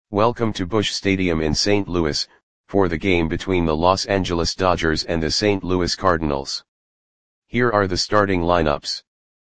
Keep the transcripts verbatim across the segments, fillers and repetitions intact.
Welcome to Busch Stadium in Saint Louis, for the game between the Los Angeles Dodgers and the Saint Louis Cardinals. Here are the starting lineups.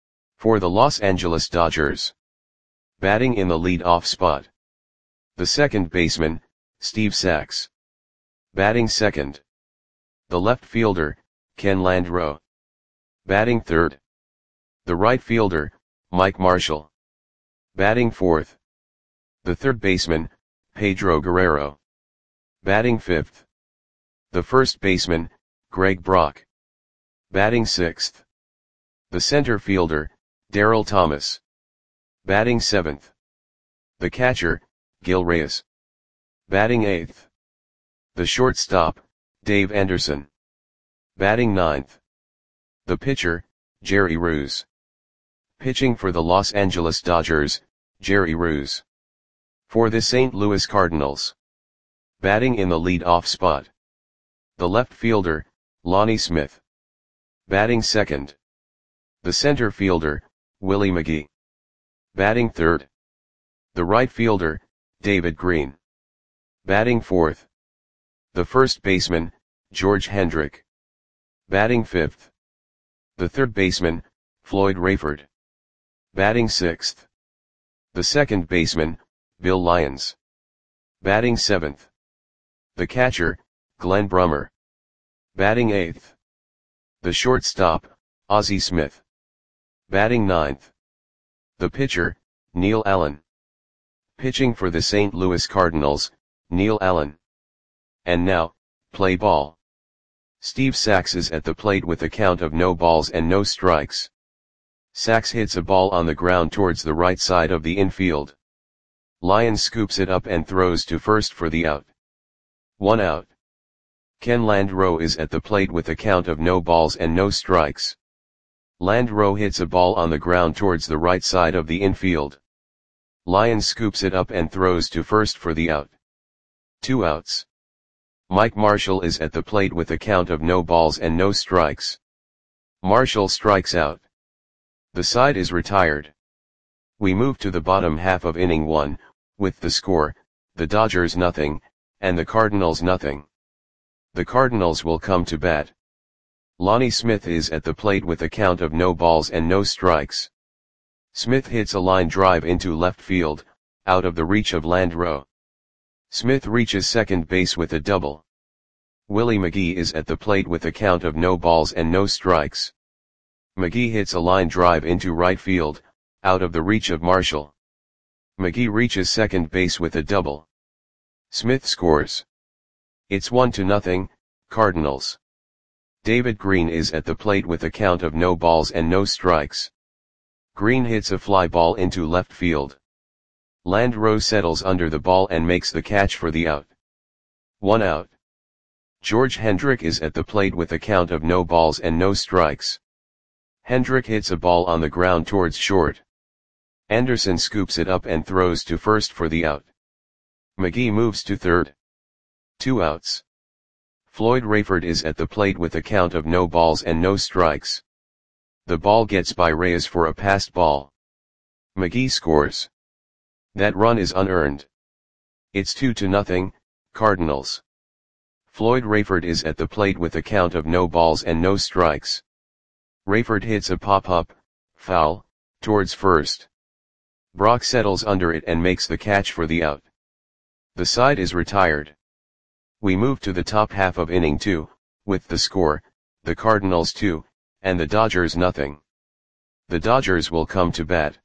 For the Los Angeles Dodgers. Batting in the lead-off spot. The second baseman, Steve Sax. Batting second. The left fielder, Ken Landreaux. Batting third. The right fielder, Mike Marshall. Batting fourth. The third baseman, Pedro Guerrero. Batting fifth. The first baseman, Greg Brock. Batting sixth. The center fielder, Darryl Thomas. Batting seventh. The catcher, Gil Reyes. Batting eighth. The shortstop, Dave Anderson. Batting ninth. The pitcher, Jerry Reuss. Pitching for the Los Angeles Dodgers, Jerry Reuss. For the Saint Louis Cardinals. Batting in the lead-off spot. The left fielder, Lonnie Smith. Batting second. The center fielder, Willie McGee. Batting third. The right fielder, David Green. Batting fourth. The first baseman, George Hendrick. Batting fifth. The third baseman, Floyd Rayford. Batting sixth. The second baseman, Bill Lyons. Batting seventh. The catcher, Glenn Brummer. Batting eighth. The shortstop, Ozzie Smith. Batting ninth. The pitcher, Neil Allen. Pitching for the Saint Louis Cardinals, Neil Allen. And now, play ball. Steve Sax is at the plate with a count of no balls and no strikes. Sax hits a ball on the ground towards the right side of the infield. Lyons scoops it up and throws to first for the out. One out. Ken Landreaux is at the plate with a count of no balls and no strikes. Landreaux hits a ball on the ground towards the right side of the infield. Lyons scoops it up and throws to first for the out. Two outs. Mike Marshall is at the plate with a count of no balls and no strikes. Marshall strikes out. The side is retired. We move to the bottom half of inning one, with the score, the Dodgers nothing, and the Cardinals nothing. The Cardinals will come to bat. Lonnie Smith is at the plate with a count of no balls and no strikes. Smith hits a line drive into left field, out of the reach of Landreaux. Smith reaches second base with a double. Willie McGee is at the plate with a count of no balls and no strikes. McGee hits a line drive into right field, out of the reach of Marshall. McGee reaches second base with a double. Smith scores. It's one to nothing, Cardinals. David Green is at the plate with a count of no balls and no strikes. Green hits a fly ball into left field. Landreaux settles under the ball and makes the catch for the out. One out. George Hendrick is at the plate with a count of no balls and no strikes. Hendrick hits a ball on the ground towards short. Anderson scoops it up and throws to first for the out. McGee moves to third. Two outs. Floyd Rayford is at the plate with a count of no balls and no strikes. The ball gets by Reyes for a passed ball. McGee scores. That run is unearned. It's two to nothing, Cardinals. Floyd Rayford is at the plate with a count of no balls and no strikes. Rayford hits a pop-up, foul, towards first. Brock settles under it and makes the catch for the out. The side is retired. We move to the top half of inning two, with the score, the Cardinals two, and the Dodgers nothing. The Dodgers will come to bat.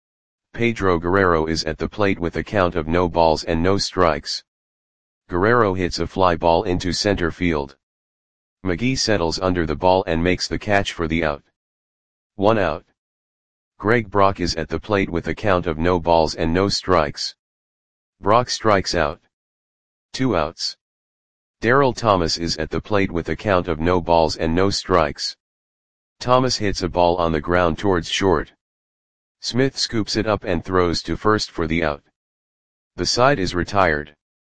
Pedro Guerrero is at the plate with a count of no balls and no strikes. Guerrero hits a fly ball into center field. McGee settles under the ball and makes the catch for the out. One out. Greg Brock is at the plate with a count of no balls and no strikes. Brock strikes out. Two outs. Darryl Thomas is at the plate with a count of no balls and no strikes. Thomas hits a ball on the ground towards short. Smith scoops it up and throws to first for the out. The side is retired.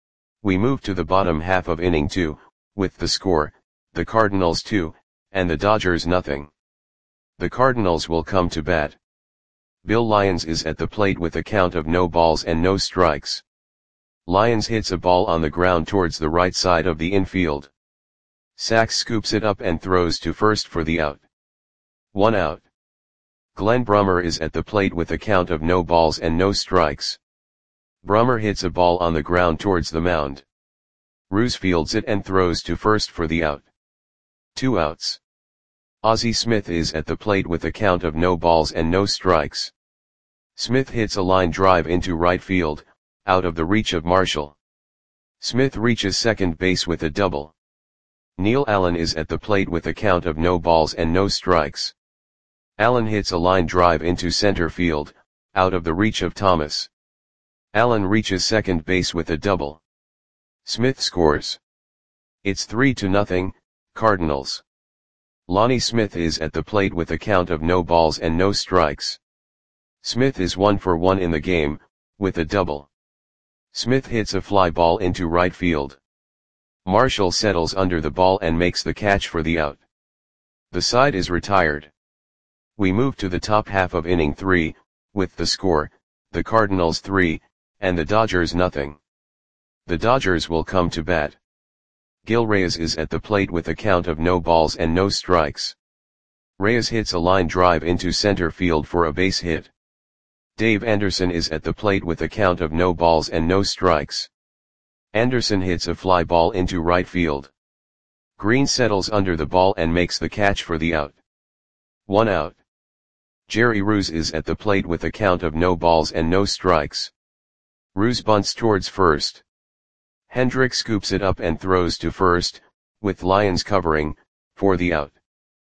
We move to the bottom half of inning two, with the score, the Cardinals two, and the Dodgers nothing. The Cardinals will come to bat. Bill Lyons is at the plate with a count of no balls and no strikes. Lyons hits a ball on the ground towards the right side of the infield. Sachs scoops it up and throws to first for the out. One out. Glenn Brummer is at the plate with a count of no balls and no strikes. Brummer hits a ball on the ground towards the mound. Roos fields it and throws to first for the out. Two outs. Ozzie Smith is at the plate with a count of no balls and no strikes. Smith hits a line drive into right field, out of the reach of Marshall. Smith reaches second base with a double. Neil Allen is at the plate with a count of no balls and no strikes. Allen hits a line drive into center field, out of the reach of Thomas. Allen reaches second base with a double. Smith scores. It's three to nothing, Cardinals. Lonnie Smith is at the plate with a count of no balls and no strikes. Smith is one for one in the game, with a double. Smith hits a fly ball into right field. Marshall settles under the ball and makes the catch for the out. The side is retired. We move to the top half of inning three, with the score, the Cardinals three, and the Dodgers nothing. The Dodgers will come to bat. Gil Reyes is at the plate with a count of no balls and no strikes. Reyes hits a line drive into center field for a base hit. Dave Anderson is at the plate with a count of no balls and no strikes. Anderson hits a fly ball into right field. Green settles under the ball and makes the catch for the out. One out. Jerry Roos is at the plate with a count of no balls and no strikes. Roos bunts towards first. Hendrick scoops it up and throws to first, with Lyons covering, for the out.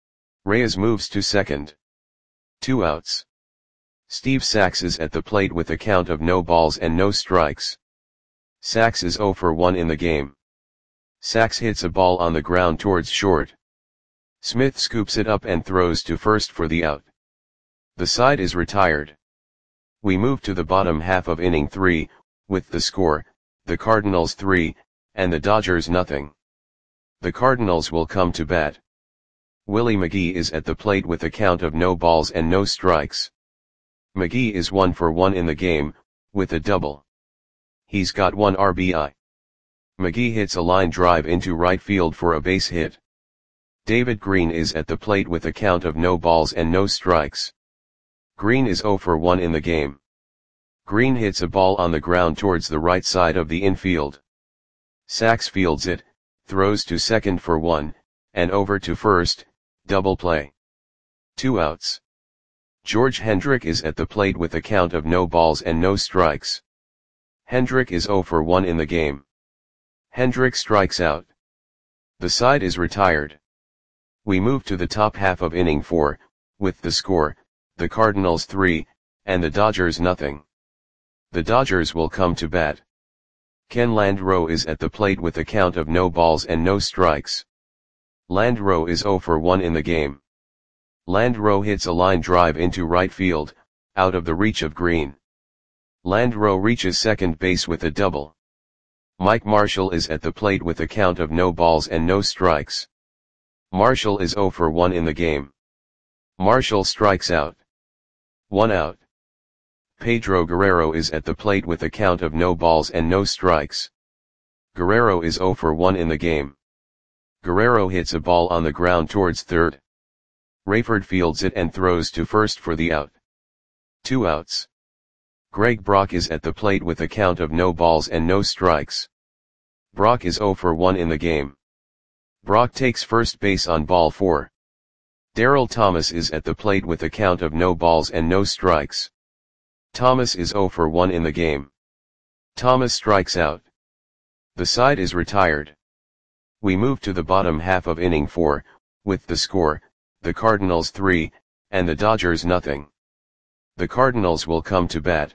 Reyes moves to second. Two outs. Steve Sachs is at the plate with a count of no balls and no strikes. Sachs is oh for one in the game. Sachs hits a ball on the ground towards short. Smith scoops it up and throws to first for the out. The side is retired. We move to the bottom half of inning three, with the score, the Cardinals three, and the Dodgers nothing. The Cardinals will come to bat. Willie McGee is at the plate with a count of no balls and no strikes. McGee is one for one in the game, with a double. He's got one R B I. McGee hits a line drive into right field for a base hit. David Green is at the plate with a count of no balls and no strikes. Green is oh for one in the game. Green hits a ball on the ground towards the right side of the infield. Sachs fields it, throws to second for one, and over to first, double play. Two outs. George Hendrick is at the plate with a count of no balls and no strikes. Hendrick is oh for one in the game. Hendrick strikes out. The side is retired. We move to the top half of inning four, with the score, the Cardinals three, and the Dodgers nothing. The Dodgers will come to bat. Ken Landreau is at the plate with a count of no balls and no strikes. Landreau is oh for one in the game. Landreau hits a line drive into right field, out of the reach of Green. Landreau reaches second base with a double. Mike Marshall is at the plate with a count of no balls and no strikes. Marshall is oh for one in the game. Marshall strikes out. One out. Pedro Guerrero is at the plate with a count of no balls and no strikes. Guerrero is oh for one in the game. Guerrero hits a ball on the ground towards third. Rayford fields it and throws to first for the out. Two outs. Greg Brock is at the plate with a count of no balls and no strikes. Brock is oh for one in the game. Brock takes first base on ball four. Darryl Thomas is at the plate with a count of no balls and no strikes. Thomas is oh for one in the game. Thomas strikes out. The side is retired. We move to the bottom half of inning four, with the score, the Cardinals three, and the Dodgers nothing. The Cardinals will come to bat.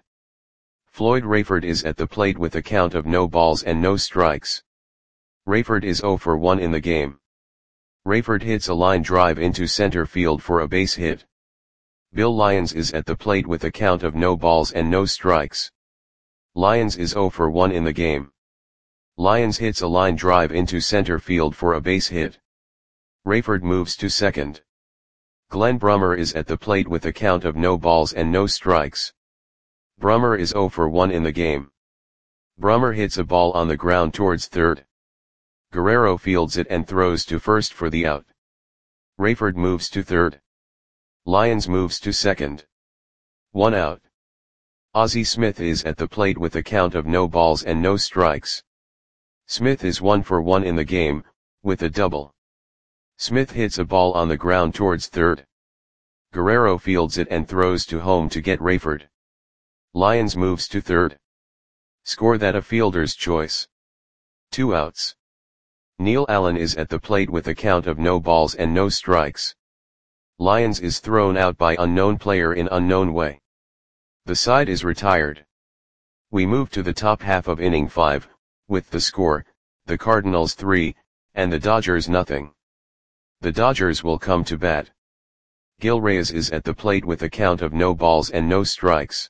Floyd Rayford is at the plate with a count of no balls and no strikes. Rayford is oh for one in the game. Rayford hits a line drive into center field for a base hit. Bill Lyons is at the plate with a count of no balls and no strikes. Lyons is oh for one in the game. Lyons hits a line drive into center field for a base hit. Rayford moves to second. Glenn Brummer is at the plate with a count of no balls and no strikes. Brummer is oh for one in the game. Brummer hits a ball on the ground towards third. Guerrero fields it and throws to first for the out. Rayford moves to third. Lyons moves to second. One out. Ozzie Smith is at the plate with a count of no balls and no strikes. Smith is one for one in the game, with a double. Smith hits a ball on the ground towards third. Guerrero fields it and throws to home to get Rayford. Lyons moves to third. Score that a fielder's choice. Two outs. Neil Allen is at the plate with a count of no balls and no strikes. Lyons is thrown out by unknown player in unknown way. The side is retired. We move to the top half of inning five, with the score, the Cardinals three, and the Dodgers nothing. The Dodgers will come to bat. Gil Reyes is at the plate with a count of no balls and no strikes.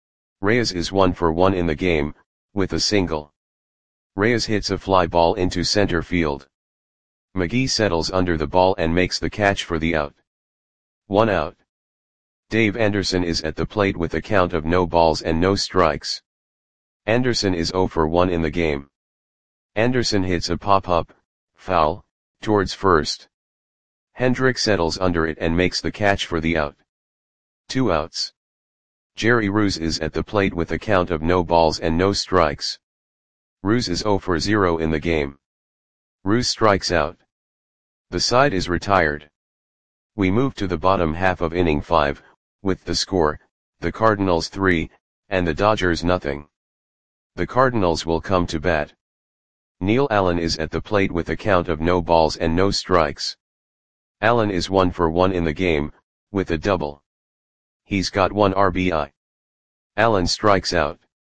Reyes is one for one in the game, with a single. Reyes hits a fly ball into center field. McGee settles under the ball and makes the catch for the out. One out. Dave Anderson is at the plate with a count of no balls and no strikes. Anderson is zero for one in the game. Anderson hits a pop-up, foul, towards first. Hendrick settles under it and makes the catch for the out. Two outs. Jerry Ruse is at the plate with a count of no balls and no strikes. Ruse is zero for zero in the game. Ruse strikes out. The side is retired. We move to the bottom half of inning five, with the score, the Cardinals three, and the Dodgers nothing. The Cardinals will come to bat. Neil Allen is at the plate with a count of no balls and no strikes. Allen is one for one in the game, with a double. He's got one R B I. Allen strikes out.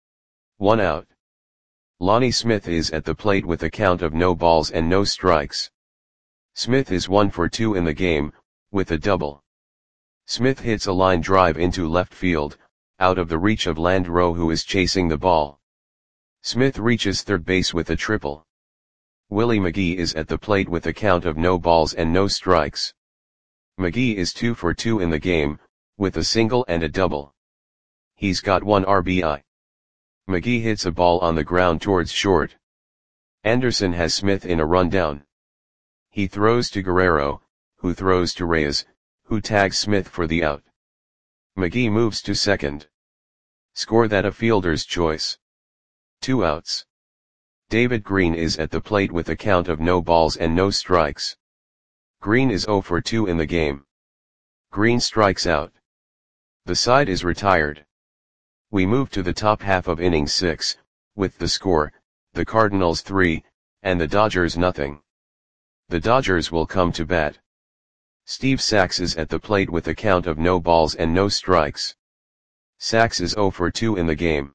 One out. Lonnie Smith is at the plate with a count of no balls and no strikes. Smith is one for two in the game, with a double. Smith hits a line drive into left field, out of the reach of Landreau who is chasing the ball. Smith reaches third base with a triple. Willie McGee is at the plate with a count of no balls and no strikes. McGee is two for two in the game, with a single and a double. He's got one R B I. McGee hits a ball on the ground towards short. Anderson has Smith in a rundown. He throws to Guerrero, who throws to Reyes, who tags Smith for the out. McGee moves to second. Score that a fielder's choice. Two outs. David Green is at the plate with a count of no balls and no strikes. Green is zero for two in the game. Green strikes out. The side is retired. We move to the top half of inning six, with the score, the Cardinals three, and the Dodgers nothing. The Dodgers will come to bat. Steve Sax is at the plate with a count of no balls and no strikes. Sax is zero for two in the game.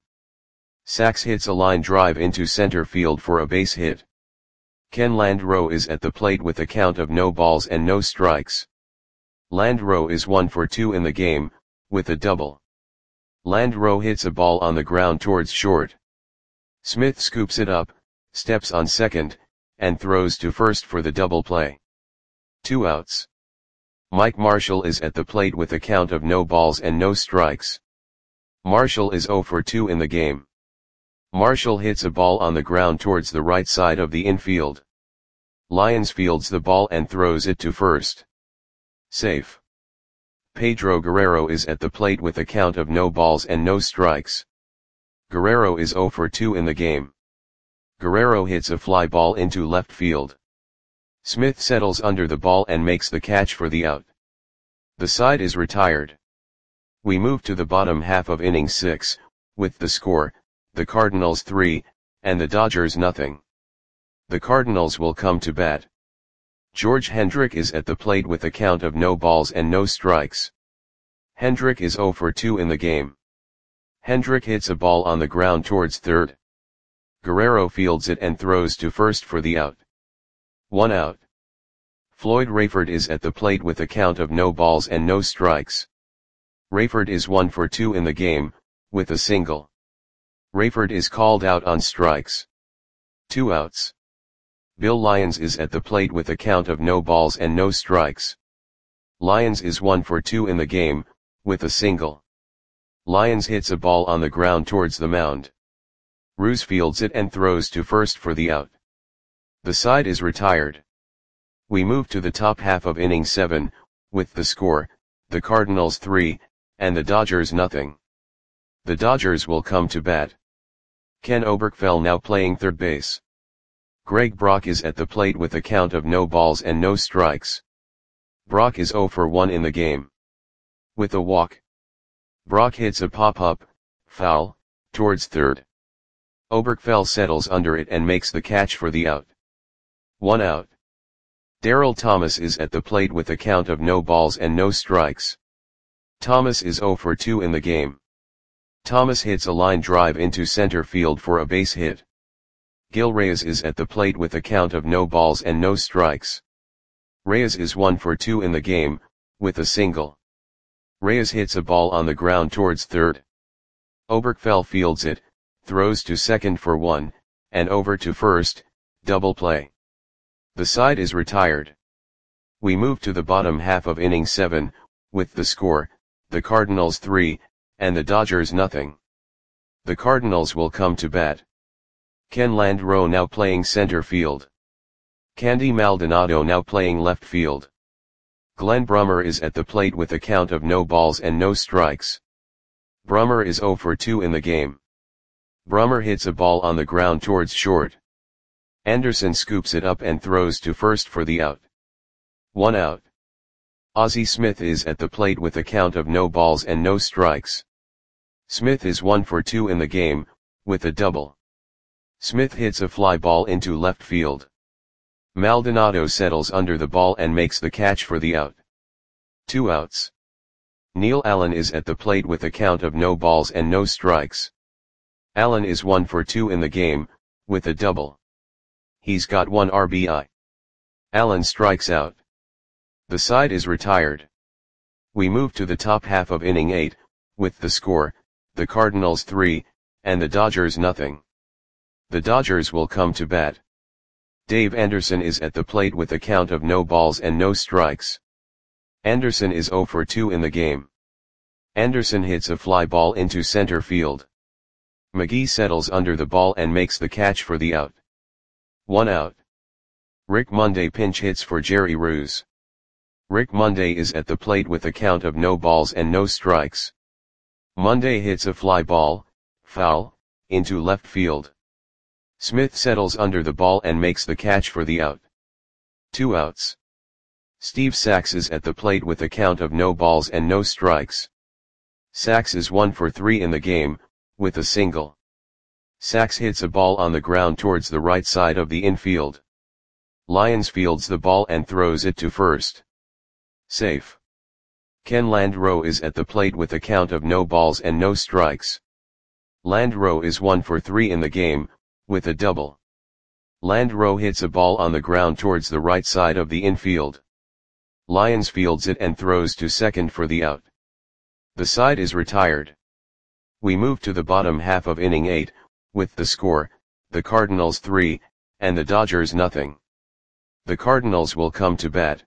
Sax hits a line drive into center field for a base hit. Ken Landreau is at the plate with a count of no balls and no strikes. Landreau is one for two in the game, with a double. Landreau hits a ball on the ground towards short. Smith scoops it up, steps on second, and throws to first for the double play. Two outs. Mike Marshall is at the plate with a count of no balls and no strikes. Marshall is zero for two in the game. Marshall hits a ball on the ground towards the right side of the infield. Lyons fields the ball and throws it to first. Safe. Pedro Guerrero is at the plate with a count of no balls and no strikes. Guerrero is zero for two in the game. Guerrero hits a fly ball into left field. Smith settles under the ball and makes the catch for the out. The side is retired. We move to the bottom half of inning six, with the score, the Cardinals three, and the Dodgers nothing. The Cardinals will come to bat. George Hendrick is at the plate with a count of no balls and no strikes. Hendrick is zero for two in the game. Hendrick hits a ball on the ground towards third. Guerrero fields it and throws to first for the out. One out. Floyd Rayford is at the plate with a count of no balls and no strikes. Rayford is one for two in the game, with a single. Rayford is called out on strikes. Two outs. Bill Lyons is at the plate with a count of no balls and no strikes. Lyons is one for two in the game, with a single. Lyons hits a ball on the ground towards the mound. Roos fields it and throws to first for the out. The side is retired. We move to the top half of inning seven, with the score, the Cardinals three, and the Dodgers nothing. The Dodgers will come to bat. Ken Oberkfell now playing third base. Greg Brock is at the plate with a count of no balls and no strikes. Brock is oh for one in the game. With a walk. Brock hits a pop-up, foul, towards third. Oberkfell settles under it and makes the catch for the out. One out. Darryl Thomas is at the plate with a count of no balls and no strikes. Thomas is oh for two in the game. Thomas hits a line drive into center field for a base hit. Gil Reyes is at the plate with a count of no balls and no strikes. Reyes is one for two in the game, with a single. Reyes hits a ball on the ground towards third. Oberkfell fields it, throws to second for one, and over to first, double play. The side is retired. We move to the bottom half of inning seven, with the score, the Cardinals three, and the Dodgers nothing. The Cardinals will come to bat. Ken Landreau now playing center field. Candy Maldonado now playing left field. Glenn Brummer is at the plate with a count of no balls and no strikes. Brummer is oh for two in the game. Brummer hits a ball on the ground towards short. Anderson scoops it up and throws to first for the out. One out. Ozzie Smith is at the plate with a count of no balls and no strikes. Smith is one for two in the game, with a double. Smith hits a fly ball into left field. Maldonado settles under the ball and makes the catch for the out. Two outs. Neil Allen is at the plate with a count of no balls and no strikes. Allen is one for two in the game, with a double. He's got one R B I. Allen strikes out. The side is retired. We move to the top half of inning eight, with the score, the Cardinals three, and the Dodgers nothing. The Dodgers will come to bat. Dave Anderson is at the plate with a count of no balls and no strikes. Anderson is oh for two in the game. Anderson hits a fly ball into center field. McGee settles under the ball and makes the catch for the out. One out. Rick Monday pinch hits for Jerry Roos. Rick Monday is at the plate with a count of no balls and no strikes. Monday hits a fly ball, foul, into left field. Smith settles under the ball and makes the catch for the out. Two outs. Steve Sax is at the plate with a count of no balls and no strikes. Sax is one for three in the game, with a single. Sax hits a ball on the ground towards the right side of the infield. Lyons fields the ball and throws it to first. Safe. Ken Landreau is at the plate with a count of no balls and no strikes. Landreau is one for three in the game, with a double. Landreau hits a ball on the ground towards the right side of the infield. Lyons fields it and throws to second for the out. The side is retired. We move to the bottom half of inning eight, with the score, the Cardinals three, and the Dodgers nothing. The Cardinals will come to bat.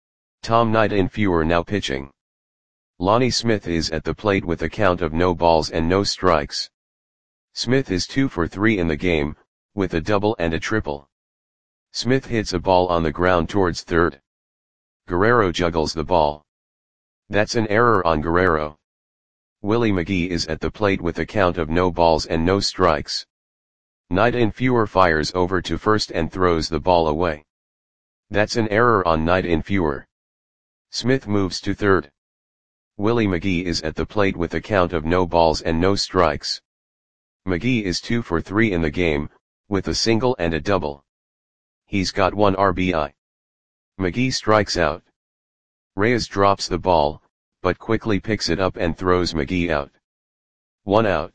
Tom Nightinfuer now pitching. Lonnie Smith is at the plate with a count of no balls and no strikes. Smith is two for three in the game, with a double and a triple. Smith hits a ball on the ground towards third. Guerrero juggles the ball. That's an error on Guerrero. Willie McGee is at the plate with a count of no balls and no strikes. Nightinfuer fires over to first and throws the ball away. That's an error on Nightinfuer. Smith moves to third. Willie McGee is at the plate with a count of no balls and no strikes. McGee is two for three in the game, with a single and a double. He's got one R B I. McGee strikes out. Reyes drops the ball, but quickly picks it up and throws McGee out. One out.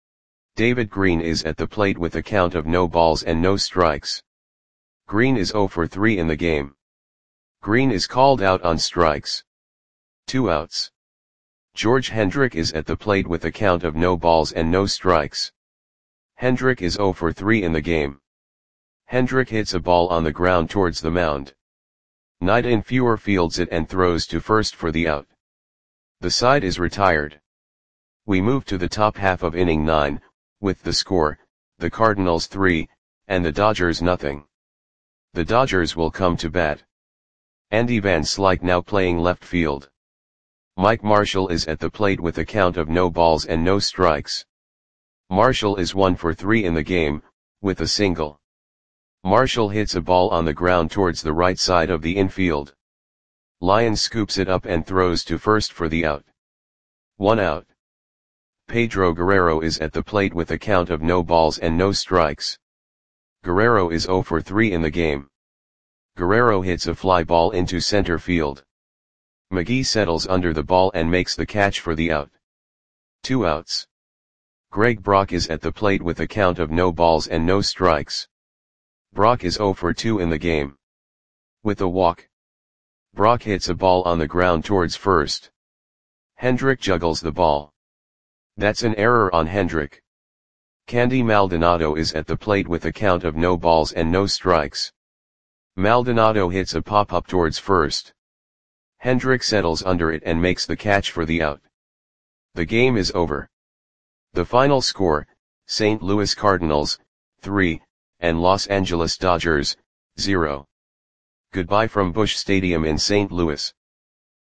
David Green is at the plate with a count of no balls and no strikes. Green is oh for three in the game. Green is called out on strikes. Two outs. George Hendrick is at the plate with a count of no balls and no strikes. Hendrick is oh for three in the game. Hendrick hits a ball on the ground towards the mound. Nightinfuer fields it and throws to first for the out. The side is retired. We move to the top half of inning nine, with the score, the Cardinals three, and the Dodgers nothing. The Dodgers will come to bat. Andy Van Slyke now playing left field. Mike Marshall is at the plate with a count of no balls and no strikes. Marshall is one for three in the game, with a single. Marshall hits a ball on the ground towards the right side of the infield. Lyons scoops it up and throws to first for the out. One out. Pedro Guerrero is at the plate with a count of no balls and no strikes. Guerrero is zero for three in the game. Guerrero hits a fly ball into center field. McGee settles under the ball and makes the catch for the out. Two outs. Greg Brock is at the plate with a count of no balls and no strikes. Brock is zero for two in the game. With a walk. Brock hits a ball on the ground towards first. Hendrick juggles the ball. That's an error on Hendrick. Candy Maldonado is at the plate with a count of no balls and no strikes. Maldonado hits a pop-up towards first. Hendrick settles under it and makes the catch for the out. The game is over. The final score, Saint Louis Cardinals, three, and Los Angeles Dodgers, zero. Goodbye from Busch Stadium in Saint Louis.